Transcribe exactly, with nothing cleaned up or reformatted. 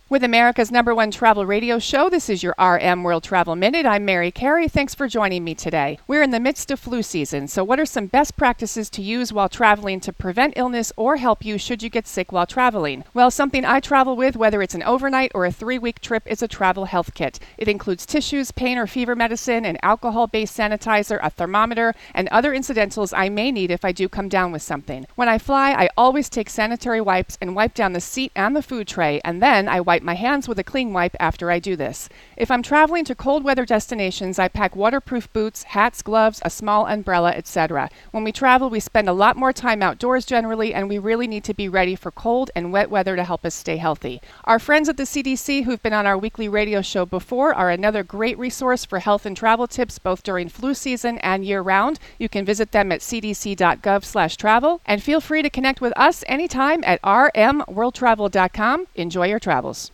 With America's number one travel radio show, this is your R M World Travel Minute. I'm Mary Carey. Thanks for joining me today. We're in the midst of flu season, so what are some best practices to use while traveling to prevent illness or help you should you get sick while traveling? Well, something I travel with, whether it's an overnight or a three-week trip, is a travel health kit. It includes tissues, pain or fever medicine, an alcohol-based sanitizer, a thermometer, and other incidentals I may need if I do come down with something. When I fly, I always take sanitary wipes and wipe down the seat and the food tray, and then I wipe my hands with a clean wipe after I do this. If I'm traveling to cold weather destinations, I pack waterproof boots, hats, gloves, a small umbrella, et cetera. When we travel, we spend a lot more time outdoors generally, and we really need to be ready for cold and wet weather to help us stay healthy. Our friends at the C D C who've been on our weekly radio show before are another great resource for health and travel tips both during flu season and year-round. You can visit them at c d c dot gov slash travel, and feel free to connect with us anytime at r m world travel dot com. Enjoy your travels.